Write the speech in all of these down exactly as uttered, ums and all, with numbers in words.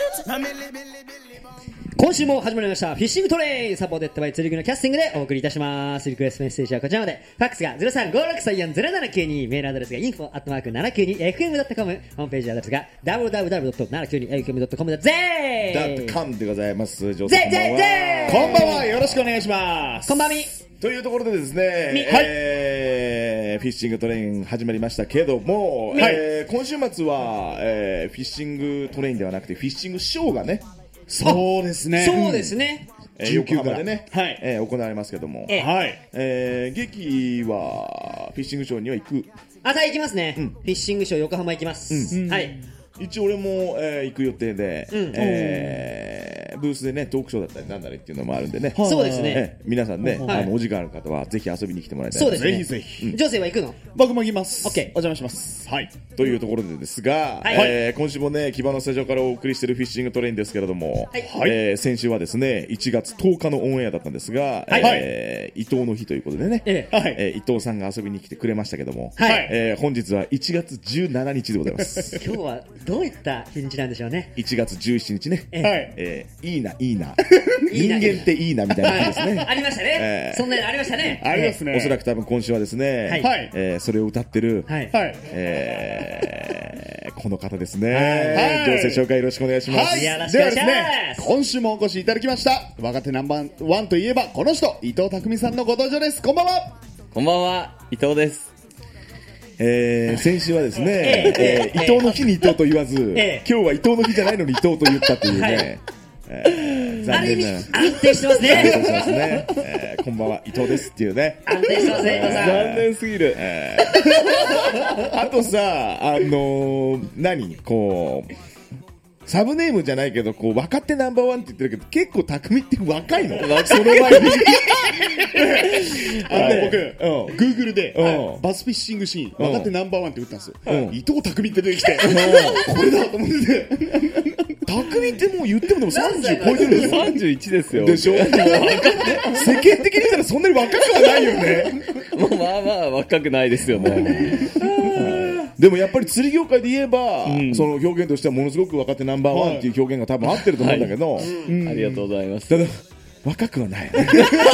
今週も始まりましたフィッシングトレイン、サポーテッドバイ釣り具のキャスティングでお送りいたします。リクエストメッセージはこちらまで。ファックスが ゼロさんごろくさんよんゼロななきゅうに、メールアドレスが インフォ アットマークななきゅうにエフエム ドットコム、ホームページアドレスが ダブリューダブリューダブリュー ドットななきゅうにエフエム ドットコム だぜーダットカムでございます。 ぜぜぜこんばんは、よろしくお願いします。 こんばんみというところでですね、 はいえー、フィッシングトレイン始まりましたけども、はい、えー、今週末は、えー、フィッシングトレインではなくてフィッシングショーがね、 そうですね。 そうですね。 えー、横浜でね、 はい、 えー、行われますけども、 えー、 はい、えー、劇はフィッシングショーには行く。 あ、はい、行きますね、うん。フィッシングショー横浜行きます。 うん、 はい。 一応俺も、えー、行く予定で、うん、えー、ブースでねトークショーだったりなんだりっていうのもあるんでね、 そうですね、 えー、皆さんね、 はい、 あのお時間ある方はぜひ遊びに来てもらいたい。 そうですね、 ぜひぜひ、 うん、ジョセは行くの？ 僕も行きます。 OK、 お邪魔します。はい、 というところでですが、はい、えー、今週もね木場のスタジオからお送りしているフィッシングトレインですけれども、はい、えー、先週はですねいちがつとおかのオンエアだったんですが、はい、えー、伊藤の日ということでね、えーはいえー、伊藤さんが遊びに来てくれましたけども、はい、えー、本日はいちがつじゅうしちにちでございます今日はどういった日にちなんでしょうね。 いちがつじゅうしちにちね、 えーえー、いいないいな人間っていいなみたいな日ですねありましたね、えー、そんなのありましたね。 ありますね。 おそらく多分今週はですね、はい、えー、それを歌ってる、はい、えー、この方ですね。はい、情勢紹介よろしくお願いします。 はい、よろしくでお願いします。 はですね、今週もお越しいただきました若手ナンバーワンといえばこの人、伊藤匠さんのご登場です。こんばんは。 こんばんは、伊藤です。 えー、先週はですね、えーえー、伊藤の日に伊藤と言わず、えー、今日は伊藤の日じゃないのに伊藤と言ったというね、はい、えー、残念な安定してますね。 安定してますね、えー、こんばんは伊藤ですっていうね、 安定してますね、伊藤さん。 残念すぎる、えー、あとさ、あのー、何こうサブネームじゃないけど、こう若手ナンバーワンって言ってるけど、結構匠って若いの。その前にあのね、僕、うん、Google で、うん、バスフィッシングシーン、若手ナンバーワンって打ったんですよ。うん、伊藤匠って出てきて、うん、これだと思ってて。 匠ってもう言ってもでもさんじゅう超えてるんですよ。 さんじゅういちですよ。 でしょ世間的に言ったらそんなに若くはないよね。 もうまあまあ若くないですよね。 でもやっぱり釣り業界で言えば、うん、その表現としてはものすごく若手ナンバーワンっていう表現が多分合ってると思うんだけど、はいうん、ありがとうございます。 ただ若くはない。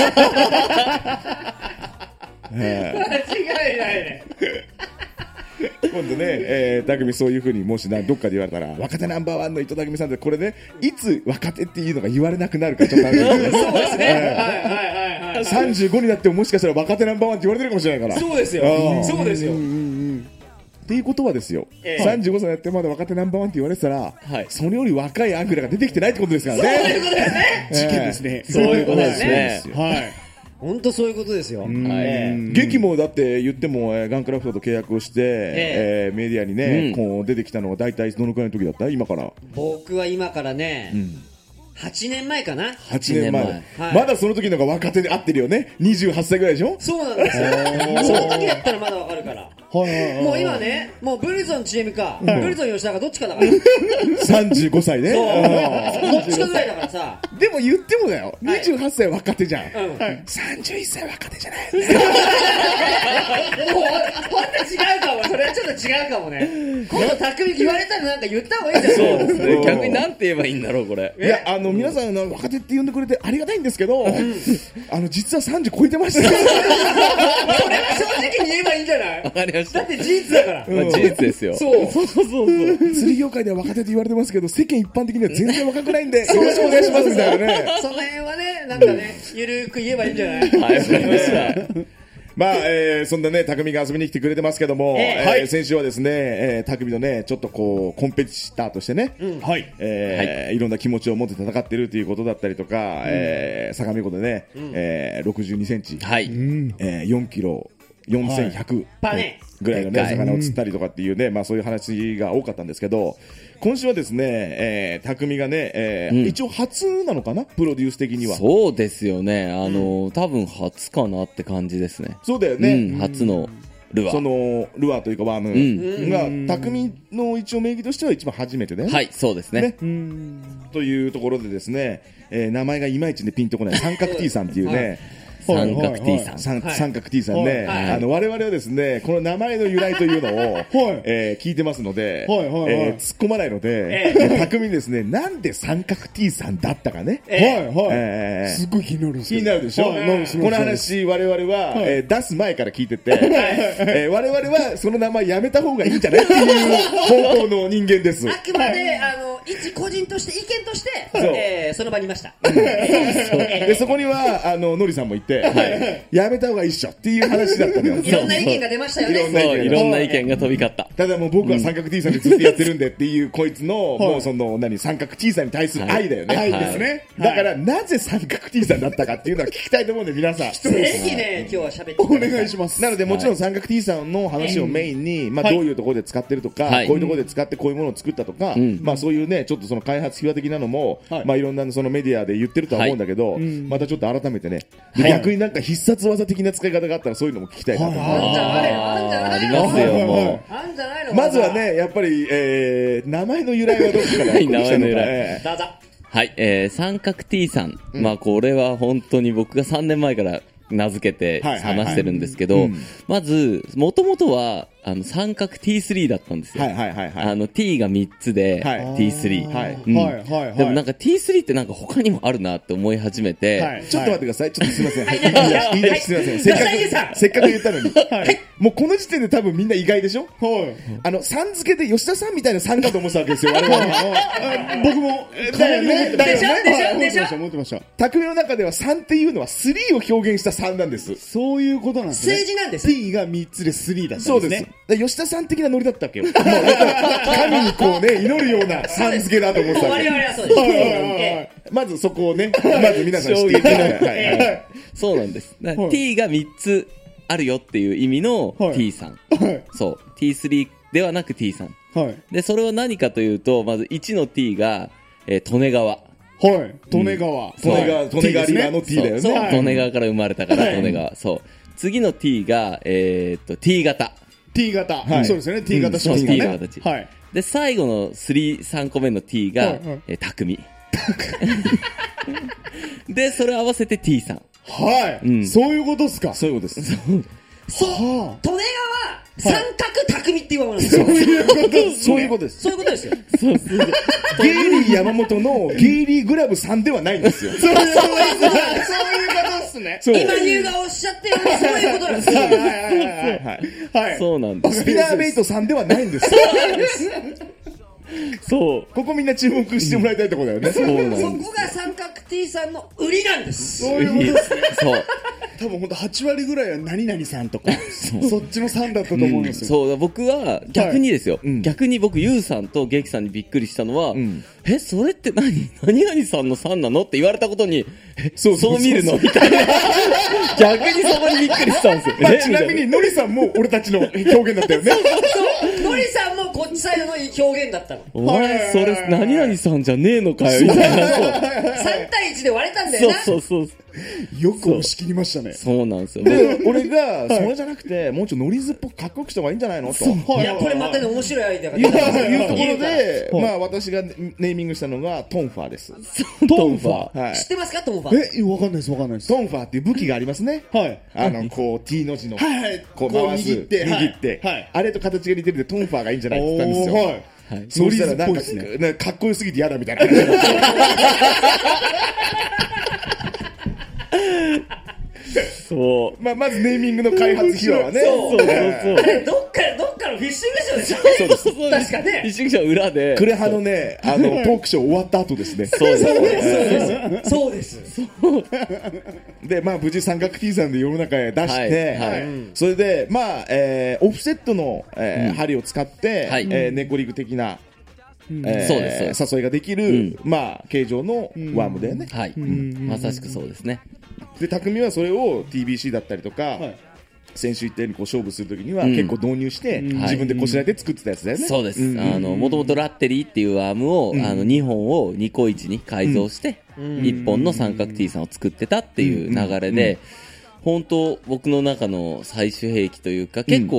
間違いないね。 今度ね、えー、匠そういう風にもしなどっかで言われたら若手ナンバーワンの伊藤匠さんってこれねいつ若手っていうのが言われなくなるかちょっとあるんですよね。 そうですね、はいはいはいはい、 さんじゅうごになってももしかしたら若手ナンバーワンって言われてるかもしれないから。 そうですよ、そうですよ。 っていうことはですよ、えー、さんじゅうごさいやってまだ若手ナンバーワンって言われてたら、はい、それより若いアングラが出てきてないってことですからね。 そういうことですね。 事件ですね。 そういうことですね。 はい。 本当そういうことですよ。はい、 劇もだって言っても、えー、ガンクラフトと契約をして、えーえー、メディアにね、うん、こう出てきたのが大体どのくらいの時だった？今から。 僕は今からね、うん、はちねんまえかな。 はちねんまえ、はい、まだその時のが若手で合ってるよね。にじゅうはっさいぐらいでしょ。 そうなんですよ。その時だったらまだわかるから。もう今ね、もうブリゾン チーム か、うん、ブリゾン吉田かどっちかだから。 さんじゅうごさいね。 そうどっちかぐらいだからさ。 でも言ってもだよ、にじゅうはっさい若手じゃん、 はい、うん、 さんじゅういっさい若手じゃない。 もうほんと違うかも。それはちょっと違うかもね。今度匠言われたらなんか言った方がいいんじゃない？ そうですね。逆になんて言えばいいんだろうこれ。 いや、あの皆さんの若手って呼んでくれてありがたいんですけど、うん、あの実はさんじゅう超えてました。 それは正直に言えばいいんじゃない？ わかりました。 だって事実だから。 まあ、事実ですよ。 そうそうそうそう。 釣り業界では若手と言われてますけど、世間一般的には全然若くないんで、よろしくお願いしますみたいなね。 その辺はね、なんかね、ゆるく言えばいいんじゃない？ はい、わかりました。 まあ、えー、そんなね、匠が遊びに来てくれてますけども、えーはい、先週はですね、えー、匠のね、ちょっとこう、コンペティターとしてね、うん、はい、えーはい、いろんな気持ちを持って戦ってるということだったりとか、うん、えー、相模湖でね、うん、えー、ろくじゅうにセンチ、はい、えー、よんキロ、よんせんひゃく、はい、ぐらいのね、魚を釣ったりとかっていうね、まあそういう話が多かったんですけど、今週はですね、えー、匠がね、えーうん、一応初なのかな、プロデュース的には。 そうですよね。あの、うん、多分初かなって感じですね。 そうだよね。 うん、初のルアー。 その、ルアーというかワームが、うん、匠の一応名義としては一番初めてだよね。 はい、そうですね。ね、 うんというところでですね、えー、名前がいまいちね、ピンとこない、三角 T さんっていうね、 三角 T さん。 三角 T さんね、あの、我々はですね、この名前の由来というのを、えー、聞いてますので、えー、突っ込まないので、匠にですね、なんで三角 T さんだったかね。 はいはい。すっごい気になるんです気になるでしょ。この話、我々は、えー、出す前から聞いてて、えー、我々はその名前やめた方がいいんじゃないっていう方向の人間です。 あくまで、あの、一個人として、意見として、えー、その場にいました。 で、そこには、あの、のりさんもいて、やめた方がいいっしょっていう話だったのよ。 いろんな意見が出ましたよね。 いろんな意見が飛び交った。 ただもう僕は三角 T さんでずっとやってるんでっていう、こいつの、もうその、何、三角 T さんに対する愛だよね。 愛ですね。 だから、なぜ三角 T さんだったかっていうのは聞きたいと思うんで、皆さん。 ぜひね、今日は喋ってお願いします。 なので、もちろん三角 T さんの話をメインに、まあ、どういうところで使ってるとか、こういうところで使ってこういうものを作ったとか、まあ、そういうね、ちょっとその開発秘話的なのも、まあ、いろんなそのメディアで言ってるとは思うんだけど、またちょっと改めてね、逆になんか必殺技的な使い方があったらそういうのも聞きたいなと。 あんじゃないのあんじゃないのありますよ、もう。あんじゃないのまずはね、やっぱり、えー、名前の由来はどこから名前の由来。 どうぞ。 はい、えー、三角 T さん。まあ、これは本当に僕がさんねんまえから名付けて話してるんですけど、まず、もともとは、あの、三角 ティースリー だったんですよ。 はいはいはいはい。 あの、T がみっつで、 はい、 ティースリー。 はい。 うん、 はいはいはい。 でもなんか ティースリー ってなんか他にもあるなって思い始めて、はい、 ちょっと待ってください。ちょっとすいません。 はい、 言い出しすいません。せっかく、せっかく言ったのに。はい。もうこの時点で多分みんな意外でしょ？はい。あの、さん付けで吉田さんみたいなさんかと思ってたわけですよ、我々は。 僕も、 だよね。だよね。 でしょ？でしょ？ 思ってました。 匠の中ではさんっていうのはスリーを表現したさんなんです。 そういうことなんですね。 数字なんです。 T がみっつでスリーだったんですね。 そうです。吉田さん的なノリだったわけよ。神にこうね、祈るようなさん付けだと思ってたわけ。 我々はそうです。 まずそこをね、まず皆さん知っていただいて。 そうなんです。T がみっつあるよっていう意味の T さん。そう。ティースリー ではなく T さん。で、それは何かというと、まずいちの T が、えー、利根川。 はい。利根川。 利根川、利根川リバーの T だよね。 そう。利根川から生まれたから利根川。そう。次の T が、えー、っと、T 型。 T 型。そうですよね。T 型しますね。 T 型形。はい。で、最後のさん、さんこめの T が、えー、匠。で、それ合わせて T さん。 はい。そういうことですか。 そういうことです。 そう。利根川、三角匠って言われるんですよ。 そういうことです。そういうことです。 そういうことですよ。 そうそう。ゲイリー山本のゲイリーグラブさんではないんですよ。 そういうことですね。 今、優がおっしゃってるようにそういうことなんですよ。はいはいはい。そうなんです。 スピナーベイトさんではないんです。 そうです。 そう。 ここみんな注目してもらいたいところだよね。 そうなんです。 そこが三角 T さんの売りなんです。 そういうことですね。 そう。 多分ほんとはち割ぐらいは何々さんとか、そっちのさんだったと思うんですよ。 そう、僕は逆にですよ。逆に僕、ゆうさんとゲキさんにびっくりしたのは、え、それって何何々さんのさんなのって言われたことに、え、そう見るのみたいな。逆にそこにびっくりしたんですよ。 ちなみに、のりさんも俺たちの表現だったよね。 そう、のりさんもこっちサイドの表現だったの。 お前、それ何々さんじゃねえのかよ、みたいな。 さん対いちで割れたんだよな。 そうそうそう。 よく押し切りましたね。 そうなんですよ。 で、俺が、それじゃなくて、もうちょっとノリズっぽくかっこよくした方がいいんじゃないのと。 いや、これまたね、面白いアイデアが出た。いうところで、まあ私がネーミングしたのがトンファーです。 トンファー知ってますかトンファー。 え、わかんないです、わかんないです。 トンファーっていう武器がありますね。はい。あの、こう、T の字の。 はいはい。 こう回す。 握って。 握って。はい。あれと形が似てるんで、トンファーがいいんじゃないって言ったんですよ。はい。はい、そうしたらなんか、ね、かっこよすぎて嫌だみたいな感じそう。 まあ、まずネーミングの開発費用はね。 そうそうそうそう。どっか、どっかのフィッシングショーでしょ。 そうです。 確かね。 フィッシングショー裏で。 クレハのね、あの、トークショー終わった後ですね。 そうです。そうです。そうです。 で、まあ、無事三角 T さんで世の中へ出して、それで、まあ、えー、オフセットの、えー、針を使って、はい、えー、ネコリグ的な、 うんえー、そうです。 誘いができる、うん、まあ、形状のワームだよね。 はい。うん、まさしくそうですね。 で、匠はそれを ティービーシー だったりとか、はい、先週言ったようにこう勝負するときには結構導入して、うん、自分でこしらえて作ってたやつだよね。 そうです。うん、あの、もともとラッテリーっていうアームを、うん、あの、にほんをにこいちに改造して、うん、いっぽんの三角 T さんを作ってたっていう流れで、本当僕の中の最終兵器というか、結構、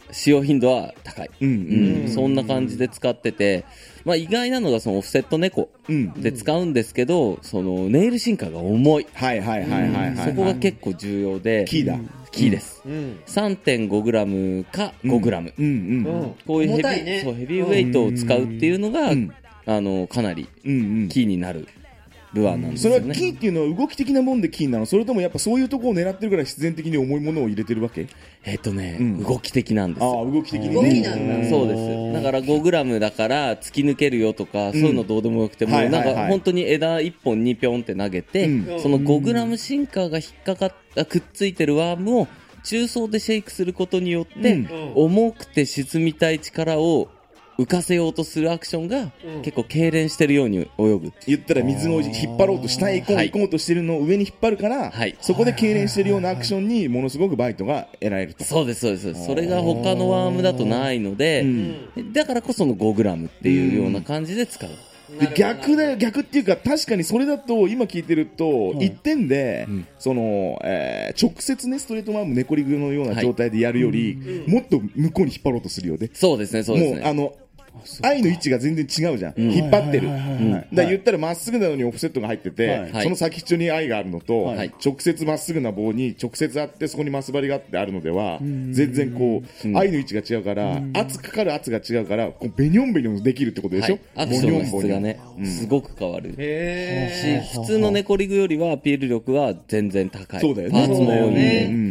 使用頻度は高い、 うんうん、そんな感じで使ってて、まあ、意外なのがそのオフセット猫で使うんですけど、そのネイルシンカーが重い、 はいはいはいはいはい、 そこが結構重要でキーだ、 キーです、 うん、 さんてんごグラム か ごグラム、 うんうんうん、 こういうヘビ、 ね、 そうヘビーウェイトを使うっていうのが、うん、あのかなりキーになるルアーなんですよね。 それはキーっていうのは動き的なもんでキーなの、それともやっぱそういうところを狙ってるから必然的に重いものを入れてるわけ？ えっとね、うん、動き的なんですよ。 あ、動き的にね。 動きなんだ。 そうです。だから ごグラム だから突き抜けるよとか、うん、そういうのどうでもよくても、はいはいはい、なんか本当に枝いっぽんにぴょんって投げて、うん、その ごグラム シンカーが引っかかったくっついてるワームを中層でシェイクすることによって、うん、重くて沈みたい力を浮かせようとするアクションが結構痙攣してるように泳ぐ。 言ったら水を引っ張ろうと下へ行こう、はい、行こうとしてるのを上に引っ張るから、はい、そこで痙攣してるようなアクションにものすごくバイトが得られると。 そうですそうです。それが他のワームだとないので、うん、だからこその ごグラム っていうような感じで使う。 で逆だよ、逆っていうか確かにそれだと今聞いてるといってんで、うん、その、えー、直接ねストレートワームネコリグのような状態でやるより、はい、もっと向こうに引っ張ろうとするよね。 そうですねそうですね。 もうあの愛の位置が全然違うじゃん、うん、引っ張ってる、はいはいはいはい、だから言ったらまっすぐなのにオフセットが入ってて、はい、その先っちょに愛があるのと、はい、直接まっすぐな棒に直接あってそこにマス針があってあるのでは全然こう、うん、愛の位置が違うから圧かかる圧が違うからこうベニョンベニョンできるってことでしょ、 はい、アクションの質がね、うん、すごく変わるへし、普通のネコリグよりはアピール力は全然高い。 そうだよね、 パーツも多いんで、 うん、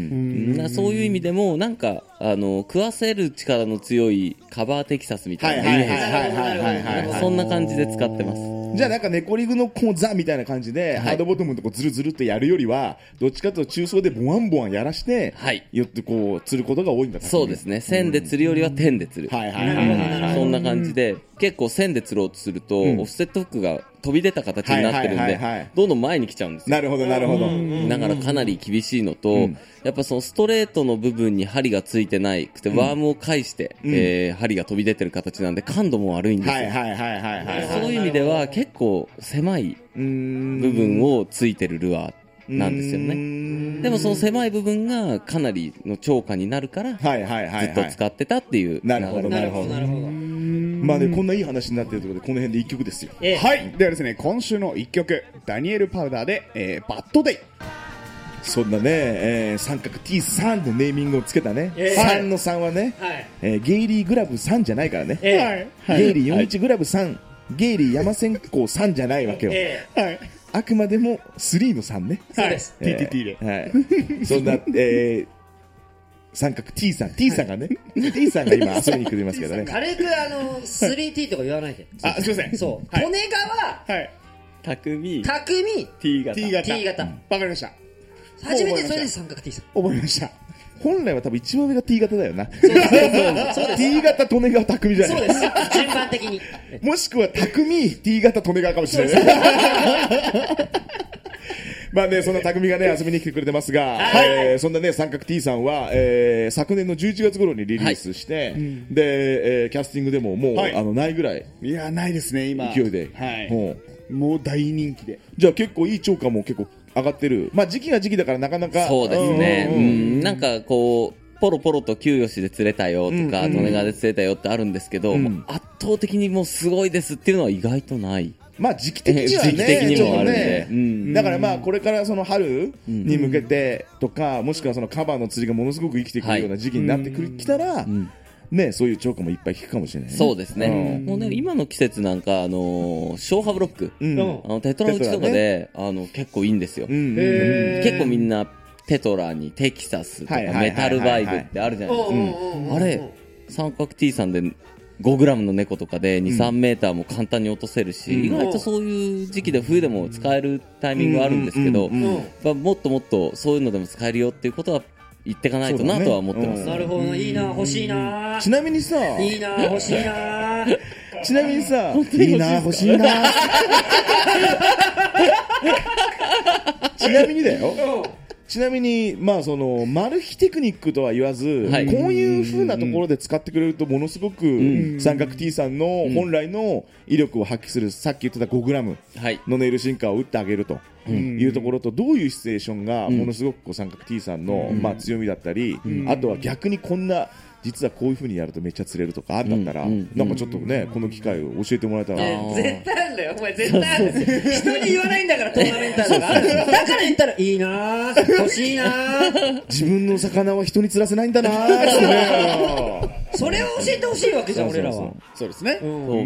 なそういう意味でもなんかあの食わせる力の強いカバーテキサスみたいなイメージ、そんな感じで使ってます。 じゃあなんかネコリグのこうザみたいな感じで、はい、ハードボトムのとこズルズルってやるよりはどっちかというと中層でボワンボワンやらして、はい、よってこう釣ることが多いんだ。 そうですね。線で釣るよりは点で釣る、はいはいはいはいはい、そんな感じで結構線で釣ろうとすると、うん、オフセットフックが飛び出た形になってるんで、はいはいはいはい、どんどん前に来ちゃうんですよ。 なるほどなるほど。 だからかなり厳しいのと、うん、やっぱそのストレートの部分に針がついてないくて、うん、ワームを返して、うんえー、針が飛び出てる形なんで感度も悪いんですよ。はいはいはいはいはい、そういう意味では結構狭い部分をついてるルアーなんですよね。でもその狭い部分がかなりの超過になるから、はいはいはいはい、ずっと使ってたっていう。 なるほどなるほどなるほど。まあね、こんないい話になっているところでこの辺でいっきょくですよ、 えー、はいではですね今週のいっきょくダニエル・パウダーで、えー、バッドデイ。 そんなね、えー、三角 T さん のネーミングをつけたね、えー、さんのさんはね、はいえー、ゲイリーグラブさんじゃないからね、えー、ゲイリーよんじゅういちグラブさん、はい、ゲイリー山線香さんじゃないわけよ、えーはい、あくまでもスリーのさんね。 そうです、 えー、ティーティーティーで、はい、そんな、えー三角 T さん T さんがね、はい、T さんが今遊びに来てますけどね。 軽くあの スリーティー とか言わないで。 あ、すいません。 そう。利根川、 はい。 匠、 匠、 T 型、 T 型、T 型。 わかりました。 初めてそれで三角 T さん。 覚えました。 本来は多分一番上が T 型だよな。そうです。そうです。T 型利根川匠じゃない。 そうです。順番的に。 もしくは匠 T 型利根川かもしれない。まあね、そんな匠がね、遊びに来てくれてますが、はいえー、そんなね、三角 T さんは、えー、昨年のじゅういちがつ頃にリリースして、はい、で、えー、キャスティングでももう、はい、あの、ないぐらい。 いや、ないですね、今。 勢いで。 はい。もう、もう大人気で。 じゃあ結構いい超過も結構上がってる。まあ時期が時期だからなかなか。 そうですね。うん、なんかこう、ポロポロと給与しで釣れたよとか、利根川で釣れたよってあるんですけど、うん、圧倒的にもうすごいですっていうのは意外とない。 まあ時期的にはね、 時期的にもあるんで、 うん、だからまあこれからその春に向けてとか、もしくはそのカバーの釣りがものすごく生きてくるような時期になってくる、きたら、うんね、そういう超過もいっぱい聞くかもしれない、ね、 そうですね、うん、もうね今の季節なんか、あのー、消波ブロック、うん、あのテトラ打ちとかで、ね、あの結構いいんですよ、うん、結構みんなテトラにテキサスとかメタルバイブってあるじゃないですか。あれ三角 T さんでごグラムの猫とかで にさんメーターも簡単に落とせるし、うん、意外とそういう時期で冬でも使えるタイミングがあるんですけど、もっともっとそういうのでも使えるよっていうことは言っていかないとなとは思ってます、 ねうん、なるほど、いいな、欲しいな。 ちなみにさ、 いいな、欲しいな。 ちなみにさ、いいな、欲しいな。ちなみにだよ。ちなみに、まあそのマル秘テクニックとは言わず、はい、こういう風なところで使ってくれるとものすごく、うん、三角 T さんの本来の威力を発揮する、さっき言ってたごグラムのネイルシンカーを打ってあげるというところと、どういうシチュエーションがものすごくこう三角 T さんの、まあ、強みだったり、あとは逆にこんな実はこういう風にやるとめっちゃ釣れるとかあるんだったら、 うんうん、 なんかちょっとね、この機会を教えてもらえたら。 絶対あるんだよ、お前絶対あるんですよ。人に言わないんだからトーナメンターとかある。だから言ったらいいなー、欲しいなー。 自分の魚は人に釣らせないんだなーってね。 それを教えてほしいわけじゃん、俺らは。 そうですね。 そう、うん、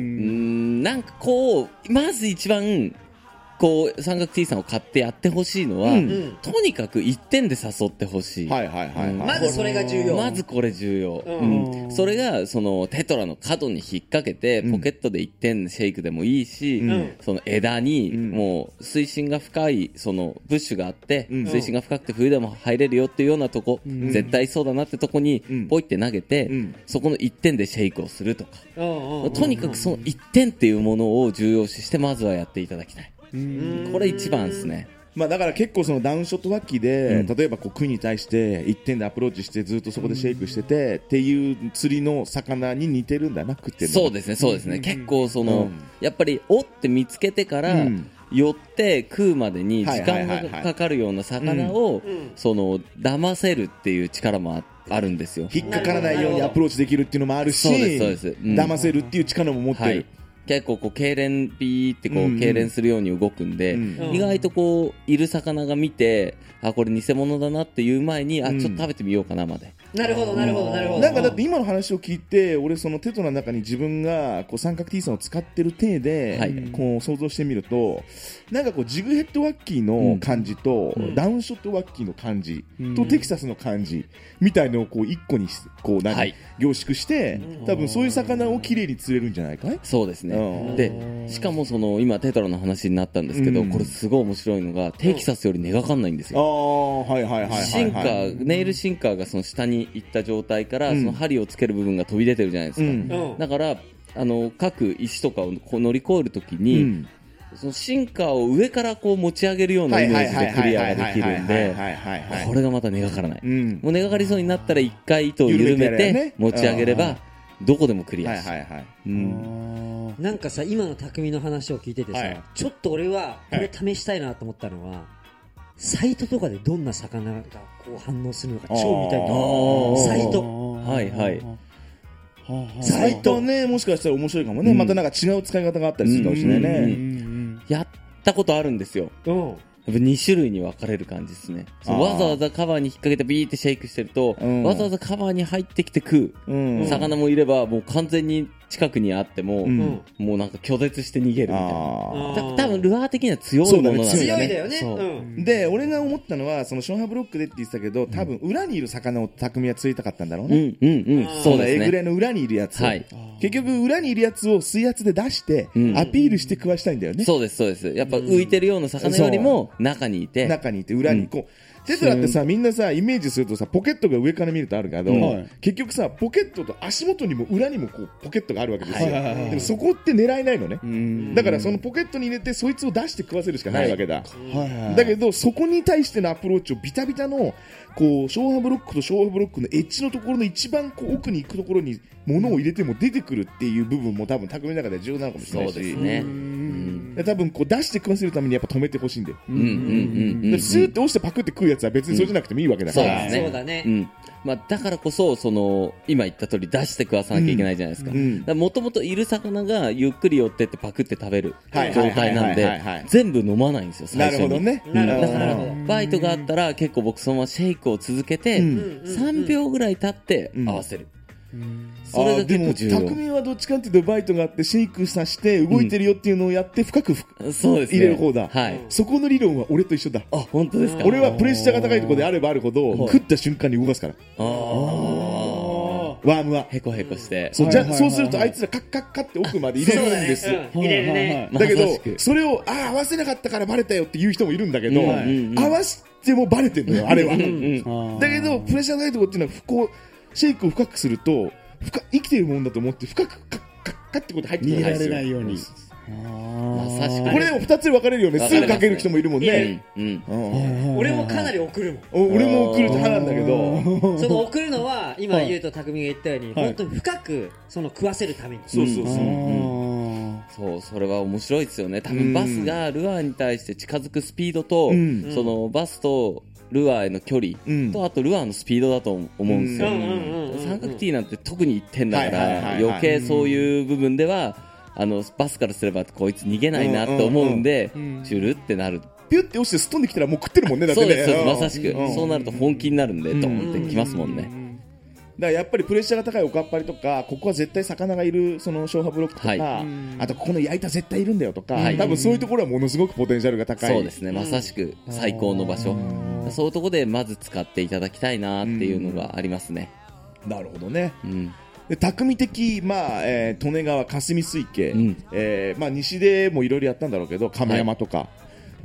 なんかこう、まず一番、こう三角 T さんを買ってやってほしいのは、うん、とにかくいってんで誘ってほしい。 はいはいはい、はい、 まずそれが重要。 まずこれ重要。うんうん、それがそのテトラの角に引っ掛けて、ポケットでいってんシェイクでもいいし、うん、その枝にもう水深が深いそのブッシュがあって、うん、水深が深くて冬でも入れるよっていうようなとこ、うん、絶対そうだなってとこにポイって投げて、うん、そこのいってんでシェイクをするとか、うん、とにかくそのいってんっていうものを重要視してまずはやっていただきたい。これ一番ですね。 まあ、だから結構そのダウンショットワッキーで、うん、例えばこうクイに対していってんでアプローチしてずっとそこでシェイクしてて、うん、っていう釣りの魚に似てるんだな、食ってるの。 そうですね、そうですね、うん、結構その、うん、やっぱりおって見つけてから、うん、寄って食うまでに時間がかかるような魚をその騙せるっていう力もあってあるんですよ。 引っかからないようにアプローチできるっていうのもあるし、そうですそうです、うん、騙せるっていう力も持ってる、はい、 結構こう痙攣ピーってこう痙攣するように動くんで、うんうん、意外とこういる魚が見て、あこれ偽物だなっていう前に、あちょっと食べてみようかなまで。 なるほどなるほどなるほど。 なんかだって今の話を聞いて、俺そのテトラの中に自分がこう三角 T さんを使ってる体で、はい、こう想像してみると、なんかこうジグヘッドワッキーの感じと、うん、ダウンショットワッキーの感じと、うん、テキサスの感じみたいのをこう一個にこう何、はい、凝縮して、多分そういう魚をきれいに釣れるんじゃないかい。 そうですね。でしかもその今テトラの話になったんですけど、うん、これすごい面白いのがテキサスより根がかんないんですよ。 ああはいはいはいはい、はい、 シンカーネイルシンカーがその下に行った状態から、うん、その針をつける部分が飛び出てるじゃないですか、うん、だからあの各石とかをこう乗り越えるときに、うん、そのシンカーを上からこう持ち上げるようなイメージでクリアができるんで、これがまた根がからない、うん、もう根がかりそうになったら一回糸を緩めて持ち上げればどこでもクリアし、はいはいはい、うん、 なんかさ今の匠の話を聞いててさ、はい、ちょっと俺はこれ試したいなと思ったのは、はい、サイトとかでどんな魚がこう反応するのか超見たいと。サイトはいはいサイトね、もしかしたら面白いかもね、うん、またなんか違う使い方があったりするかもしれないね、うんうんうん、 やったことあるんですよ、うん、やっぱに種類に分かれる感じですね。わざわざカバーに引っ掛けてビーってシェイクしてると、うん、わざわざカバーに入ってきて食う、うん、魚もいればもう完全に近くにあっても、うん、もうなんか拒絶して逃げるみたいな。多分ルアー的には強いものなんだよね。 強いだよね。 うん、で俺が思ったのはそのションハブロックでって言ってたけど、多分裏にいる魚を匠は釣りたかったんだろうね。うんうんうん。そうですね。エグレの裏にいるやつを、はい、結局裏にいるやつを水圧で出して、うん、アピールして食わしたいんだよね。 そうですそうです。やっぱ浮いてるような魚よりも中にいて、 中にいて裏にこう。うんテトラってさみんなさイメージするとさポケットが上から見るとあるけど、うん、結局さポケットと足元にも裏にもこうポケットがあるわけですよ、はいはいはいはい、でもそこって狙えないのね。だからそのポケットに入れてそいつを出して食わせるしかないわけだ、はいはいはい、だけどそこに対してのアプローチをビタビタのこうショーハブロックとショーハブロックのエッジのところの一番こう奥に行くところに物を入れても出てくるっていう部分も多分匠の中では重要なのかもしれないし、そうですね、多分こう出して食わせるためにやっぱ止めてほしいんで、うんうんうんうん、スーって押してパクって食うやつは別にそうじゃなくてもいいわけだから、 うん、そうだね、 うんまあ、だからこそその今言った通り出して食わさなきゃいけないじゃないですか。もともといる魚がゆっくり寄ってってパクって食べる状態なんで全部飲まないんですよ最初に。なるほどね、うん、だからバイトがあったら結構僕そのままシェイクを続けてさんびょうぐらい経って合わせる、うん、それが結構重要。 匠はどっちかっていうとバイトがあってシェイクさせて動いてるよっていうのをやって深く、うん、そうですね、入れる方だ、はい、そこの理論は俺と一緒だ。 あ本当ですか。 俺はプレッシャーが高いところであればあるほど食った瞬間に動かすから。あワームはヘコヘコしてそう、じゃそうするとあいつらカッカッカって奥まで入れるんですよ、 うん、入れるね。 だけどそれをああ合わせなかったからバレたよっていう人もいるんだけど、うんうんうん、合わせてもバレてるのよあれは、うんうん、だけどプレッシャーが高いところっていうのはこうシェイクを深くすると深生きてるもんだと思って深くカッカッカッってこと入ってくるんですよ。 逃げられないように。 まさしくこれでもふたつに分かれるよね。すぐかける人もいるもんね、うんうん、俺もかなり送るもん。俺も送る派なんだけどその送るのは今言うと匠が言ったように、はい、本当に深くその食わせるために。 そうそうそう、 うんそうそれは面白いですよね。多分バスがルアーに対して近づくスピードと、うん、そのバスとルアーへの距離と、うん、あとルアーのスピードだと思うんですよ。三角 T なんて特にいってんだから余計そういう部分ではあのバスからすればこいつ逃げないなって思うんで、うんうんうん、チュルってなる。 ピュって落ちてすっ飛んできたらもう食ってるもんね。だってね。 そうです、まさしく、うん、そうなると本気になるんで、うん、ドーンってきますもんね。 だからやっぱりプレッシャーが高いおかっぱりとか、ここは絶対魚がいるその消波ブロックとか、はい、あとここの焼いた絶対いるんだよとか、はい、多分そういうところはものすごくポテンシャルが高い。 そうですね、まさしく最高の場所、そういうところでまず使っていただきたいなっていうのがありますね。 なるほどね。うん、で匠的、まあえー、利根川霞水系、うん、えーまあ、西でもいろいろやったんだろうけど亀山とか、はい、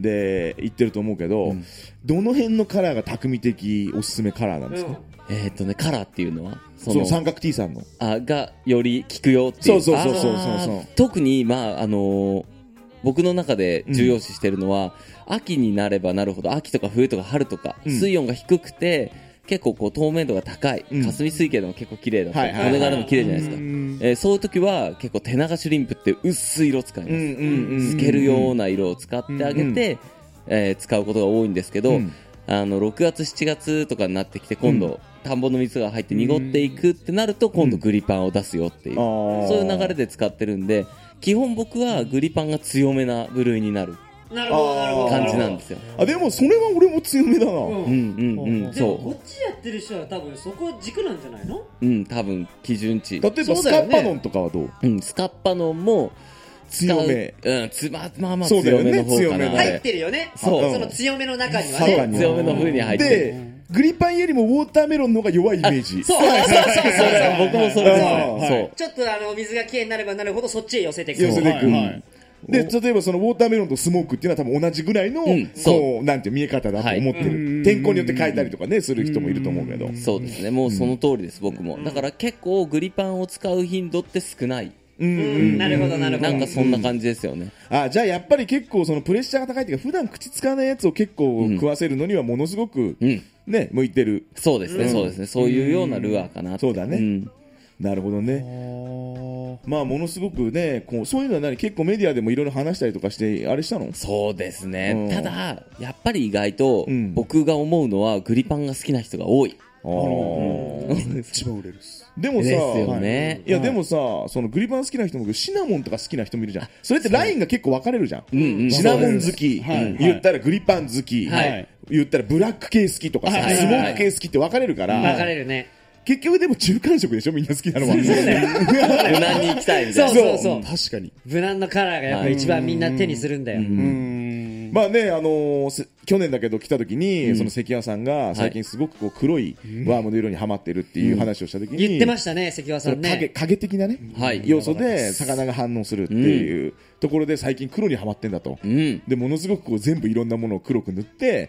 で行ってると思うけど、うん、どの辺のカラーが匠的おすすめカラーなんですか？うん、 えーっとね、カラーっていうのはその三角 T さんのあがより効くよっていう。 そうそうそうそうそうそう。 特に、まああのー、僕の中で重要視してるのは、うん、秋になればなるほど、秋とか冬とか春とか、うん、水温が低くて結構こう透明度が高い、うん、霞水系でも結構綺麗だったり、利根川でも綺麗じゃないですか。えー、そういう時は結構手長シュリンプって薄い色使います。透けるような色を使ってあげて、うんうん、えー、使うことが多いんですけど、うん、あのろくがつしちがつとかになってきて今度、うん、田んぼの水が入って濁っていくってなると今度グリパンを出すよっていう、うん、そういう流れで使ってるんで、基本僕はグリパンが強めな部類になる感じなんですよ。 あ、でもそれは俺も強めだな。うんうんうん。そう。こっちやってる人は多分そこ軸なんじゃないの？ うん、多分基準値。 例えばスカッパノンとかはどう？ うん、スカッパノンも強め。 うん、つままあまあ強めの方かな。 入ってるよね。そう。その強めの中にはね。 強めの風に入ってる。 で、グリパンよりもウォーターメロンの方が弱いイメージ。 そうそうそうそう。 僕もそれです。 ちょっとあの水がきれいになればなるほどそっちへ寄せていく。 寄せていく。で、例えばそのウォーターメロンとスモークっていうのは多分同じぐらいの、うん、こう、なんていう見え方だと思ってる。はい、天候によって変えたりとかね、する人もいると思うけど。 そうですね、もうその通りです、僕も。だから結構グリパンを使う頻度って少ない。 うん、なるほどなるほど。 なんかそんな感じですよね。 うん、あ、じゃあやっぱり結構そのプレッシャーが高いっていうか、普段口使わないやつを結構食わせるのにはものすごく、うん、ね、向いてる。 そうですね、うん、そうですね。そういうようなルアーかなって。 そうだね。うん、なるほどね。まあものすごくね、こうそういうのは何結構メディアでもいろいろ話したりとかしてあれしたの？ そうですね、うん、ただやっぱり意外と僕が思うのはグリパンが好きな人が多い。あー一番売れるっす。 でもさ、 ですよね、 いやでもさ、そのグリパン好きな人もシナモンとか好きな人もいるじゃん。それってラインが結構分かれるじゃん。うんうん、シナモン好き、はい、言ったらグリパン好き、はい、言ったらブラック系好きとかさ、はい、スモーク系好きって分かれるから。 分かれるね。 結局でも中間色でしょ、みんな好きなのは。 そうね。 無難に行きたいみたいな。 そうそうそう。 確かに。 無難のカラーがやっぱり一番みんな手にするんだよ。 まあね、あのー、去年だけど来た時に、うん、その関谷さんが最近すごくこう黒いワームの色にはまってるっていう話をした時に、 言ってましたね、関谷さんね。 影、影的なね、はい、要素で魚が反応するっていうところで最近黒にはまってんだと。うん、で、ものすごくこう全部いろんなものを黒く塗って、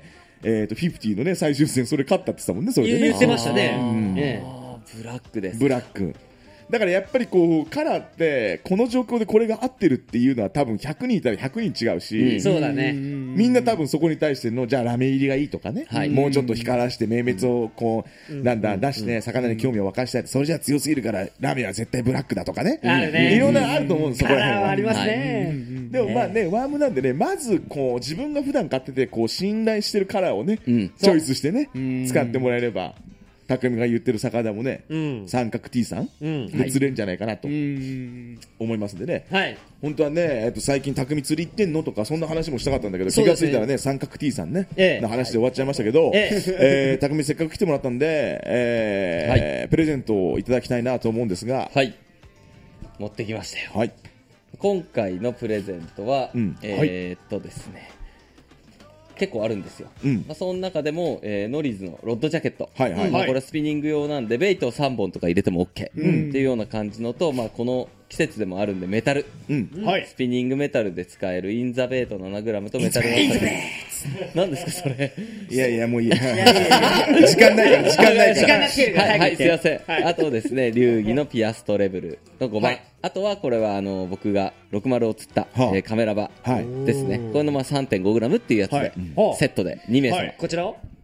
えっと、フィフティのね、最終戦それ勝ったって言ったもんね、それでね。 言ってましたね。うんええブラックです。 ブラック。だからやっぱりこうカラーってこの状況でこれが合ってるっていうのは多分ひゃくにんいたらひゃくにん違うし、 うん、そうだね。 みんな多分そこに対してのじゃあラメ入りがいいとかね、はい、もうちょっと光らして明滅をこう、うん、なんだ出して、ね、魚に興味を沸かしたい。それじゃあ強すぎるからラメは絶対ブラックだとかね。 あるね。 いろんなあると思うんです。そこら辺はありますね。はい、 でもまあねワームなんでね、まずこう自分が普段買っててこう信頼してるカラーをね、うん、チョイスしてね使ってもらえれば。匠が言ってる魚もね、うん、三角 T さん、うん、で釣れんじゃないかなと思いますんでね、はい、本当はね、えっと、最近匠釣り行ってんのとかそんな話もしたかったんだけど、気がついたらね三角 T さんね、ええ、の話で終わっちゃいましたけど、えええー、匠せっかく来てもらったんで、えーはい、プレゼントをいただきたいなと思うんですが、 はい、持ってきましたよ、はい、今回のプレゼントは、うん、えー、っとですね結構あるんですよ、うんまあ、その中でも、えー、ノリーズのロッドジャケット、はいはいまあ、これはスピニング用なんでベイトをさんぼんとか入れても OK、うん、っていうような感じのと、まあ、この季節でもあるんでメタル、うんはい、スピニングメタルで使えるインザベイト ななグラム とメタルインザベイト何ですかそれ。 いやいやもういいや時間ないから時間ないから時間が来てるから、 はい、はい、すいません、はい、あとですね流儀のピアストレブルのごばん、はい、あとはこれはあの僕がろくじゅうを釣った、はあえー、カメラバですね、はい、これのまあ さんてんごグラム っていうやつで、はい、セットでにめいさま、はい、 こちらを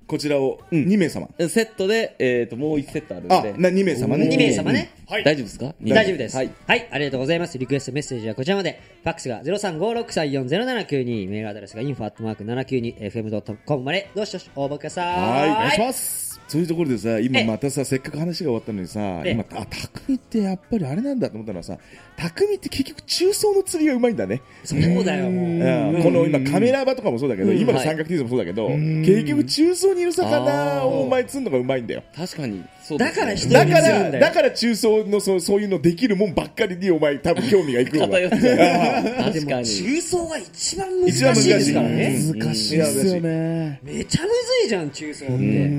こちらをにめいさま。 セットで、えっと、もういちセットあるんで。 あ、なにめいさまね。 にめいさまね。 はい。大丈夫ですか？ 大丈夫です。 はい。 はい、ありがとうございます。リクエストメッセージはこちらまで。ファックスがゼロさんごろくさんよんゼロななきゅうに、メールアドレスが インフォ アットマークななきゅうにエフエムドットコム まで、どしどし応募ください。 はい、お願いします。そういうところでさ、今またさ、せっかく話が終わったのにさ、今、あ、匠ってやっぱりあれなんだと思ったのはさ、匠って結局中層の釣りがうまいんだね。 そうだよ、もう。この今カメラ場とかもそうだけど、今の三角 T もそうだけど、結局中層にいる魚をお前釣るのがうまいんだよ。 確かに。 だから人だから、だから中層のそうそういうのできるもんばっかりにお前多分興味がいくわ。 偏っちゃう。確かに。 中層が一番難しいですからね。 難しいですよね。 めちゃむずいじゃん、中層って。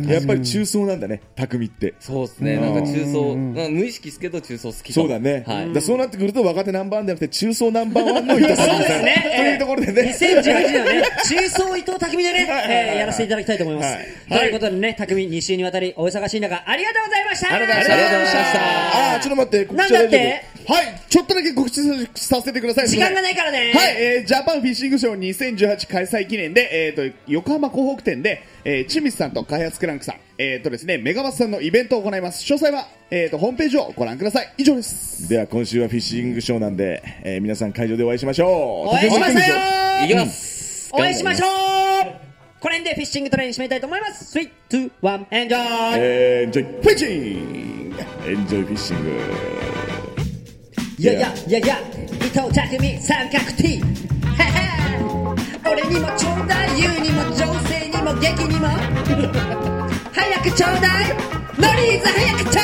やっぱり中層なんだね、匠って。 そうですね。なんか中層、無意識ですけど中層好き。 そうだね。だそうなってくると若手ナンバーワンじゃなくて中層ナンバーワンの伊藤匠さん。というところでね。 にせんじゅうはちねんはね、中層伊藤匠でね、やらせていただきたいと思います。ということでね、匠に週にわたりお忙しい中、ありがとうございました。 ありがとうございました。あー、ちょっと待って、告知なんだって？ はい、ちょっとだけ告知させてください。 時間がないからね。 はい、えー、ジャパンフィッシングショーにせんじゅうはち開催記念で、えーと、横浜港北店で、えー、チミスさんと開発クランクさん、えーとですね、メガバスさんのイベントを行います。詳細は、えーと、ホームページをご覧ください。以上です。 では、今週はフィッシングショーなんで、えー、皆さん会場でお会いしましょう。 お会いしましょう。 行きます。 お会いしましょう。これでフィッシングトレイン締めたいと思います。スリー、ツー、ワン、エンジョイ。 エンジョイフィッシング。エンジョイフィッシング。 いやいやいやいや、伊藤匠三角 T。俺にもちょうだい、ユウにも女性にも劇にも。早くちょうだい、ノリーズ早くちょうだい。